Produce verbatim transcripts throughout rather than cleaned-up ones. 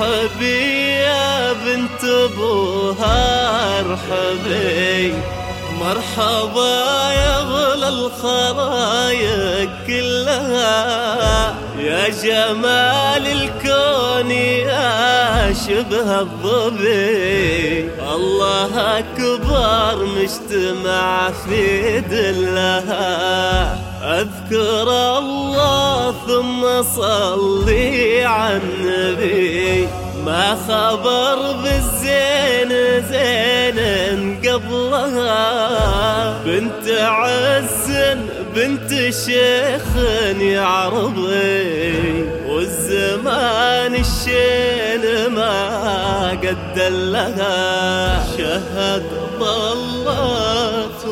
ارحبي يا بنت ابوها ارحبي، مرحبا يا غلا الخلايق كلها، يا جمال الكون يا شبه الظبي، الله أكبر مجتمع في دلها، أذكر الله ثم صلي على النبي، ما خبر بالزين زين قبلها، بنت عز بنت شيخ يعرضي، والزمان الشين ما قد لها، شهد ضلت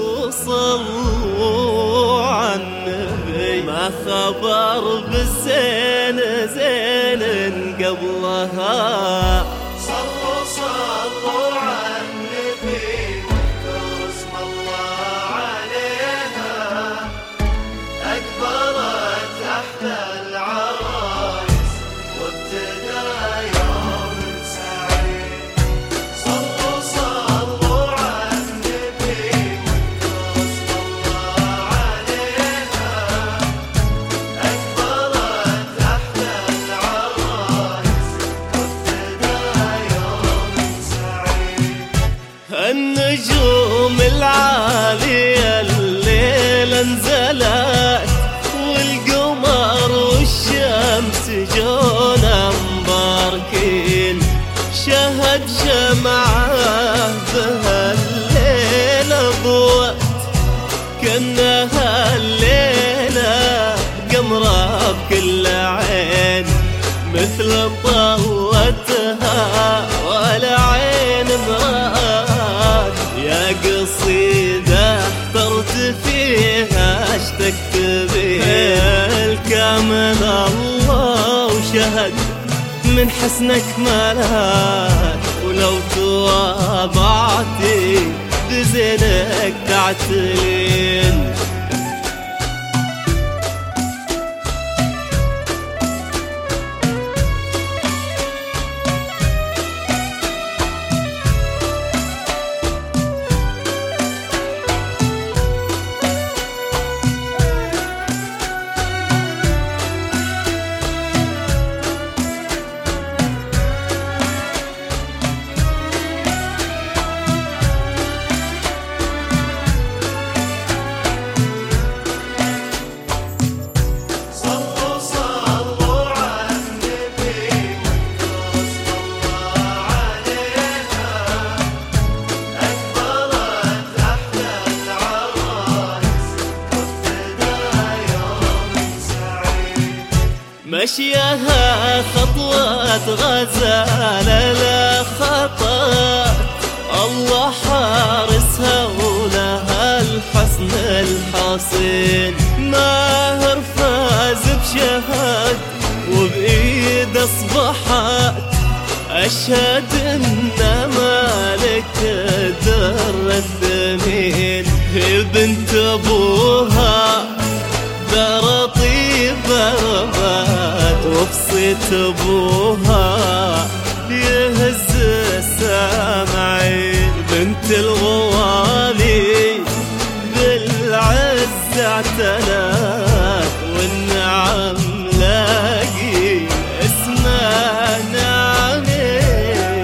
وصلوا على النبي، ما خبر بالزين زين قبلها، صلوا صلوا على النبي واذكروا اسم الله عليها، أكبرت أحلى العرايس وابتدى يوم سعيد، صلوا صلوا على النبي واذكروا اسم الله عليها، أكبرت أحلى العرايس وابتدى يوم سعيد. النجوم العالية الليلة انزلت، والقمر والشمس جونا مباركين، شهد شمعة بهالليلة ضوت، كأنها الليلة قمرة بكل عين، مثل طلتها ولا عين مراد، يا قصيدة احترت فيها اشتقت بها، الكامل الله وشهد من حسنك ملاك، ولو تواضعتي بزينك تعتلين. مشيها خطوة غزالة لا خطأ، الله حارسها ولها الحسن الحصين، ماهر فاز بشهد وبإيد أصبحت، أشهد إن مالك در الثمين، هي بنت أبوها دار طيبة ربات، وبصيت أبوها يهز السامعين، بنت الغوالي بالعز اعتنت، والنعم لاقي اسمها نعمين.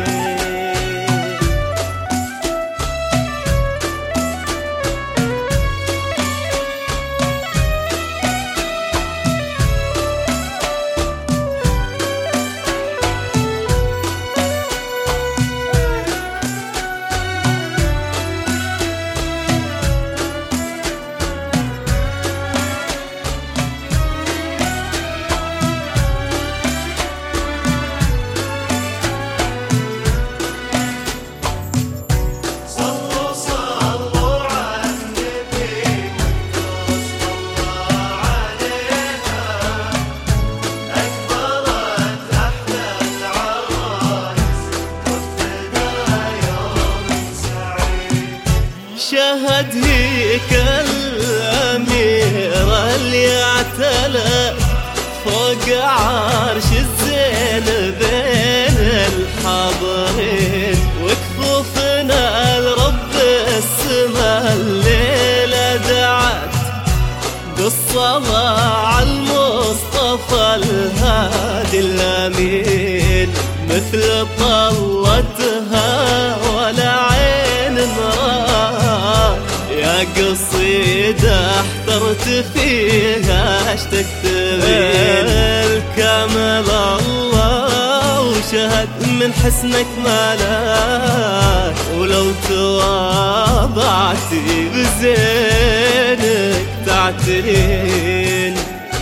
شهد هيك الأميرة اللي اعتلت فوق عرش الزين بين قصيدة احترت فيها اش تكتبين. الكامل الله وشهد من حسنك مالك، ولو تواضعتي بزينك تعترين.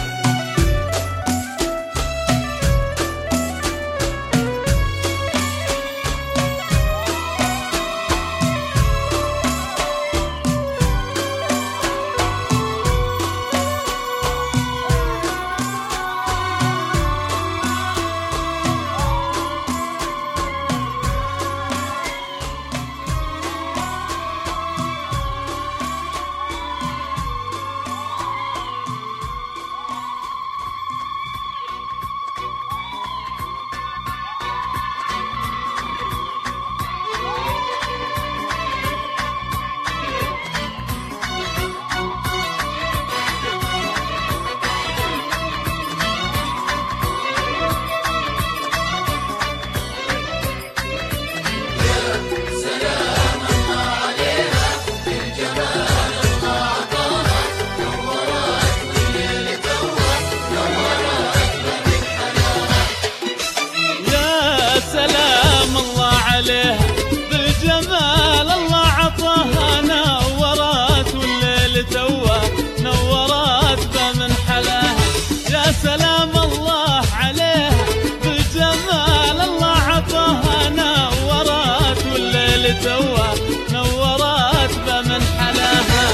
بالجمال الله عطاها نورات والليل توه نورات بمن حلاها. يا سلام الله عليها بالجمال الله عطاها نورات والليل توه نورات بمن حلاها.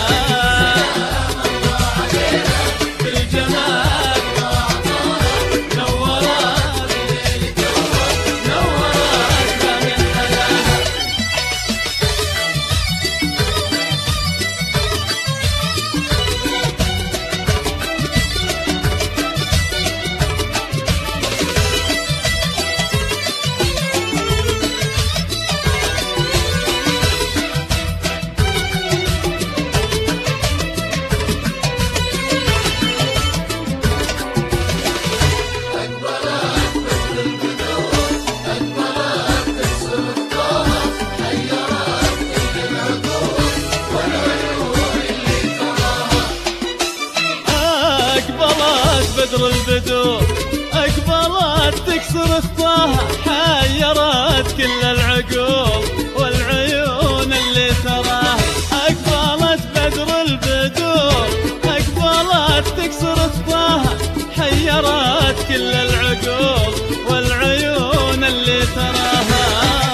بدر البدور أكبرت تكسر خطاها، حيرت كل العقول والعيون اللي تراها. أكبرت بدر البدور أكبرت تكسر خطاها، حيرت كل العقول والعيون اللي تراها.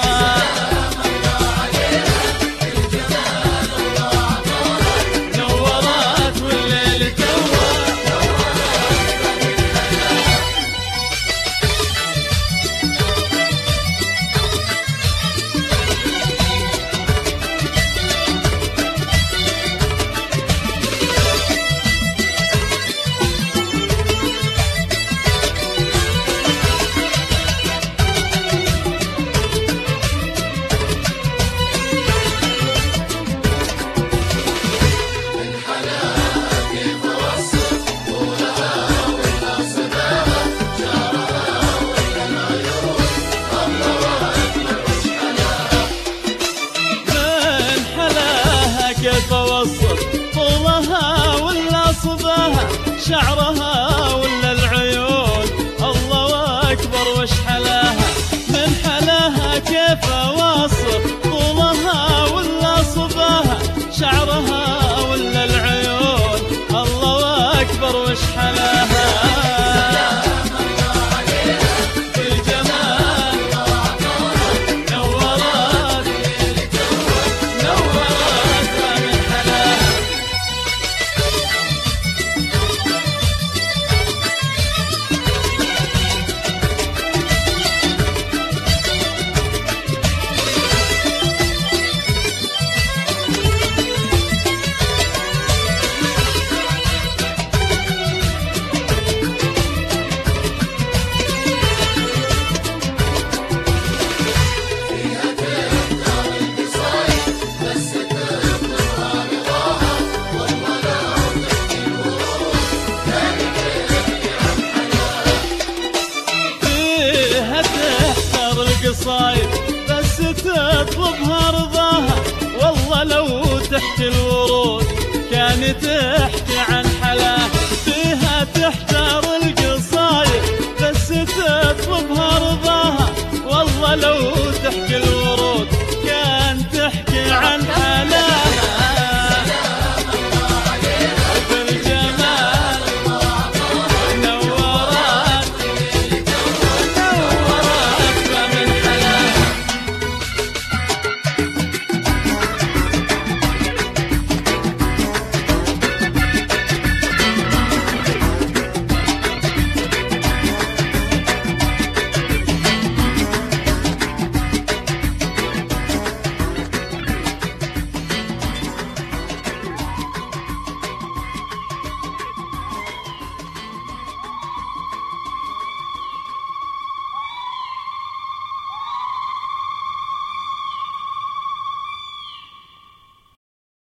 كيف اوصف طولها ولا صباها، شعرها ولا العيون، الله اكبر وش حلاها. من حلاها كيف اوصف طولها ولا صباها، شعرها ولا العيون، الله اكبر وش حلاها. قصايد بس تطلبها رضاها، والله لو تحت الورود تحكي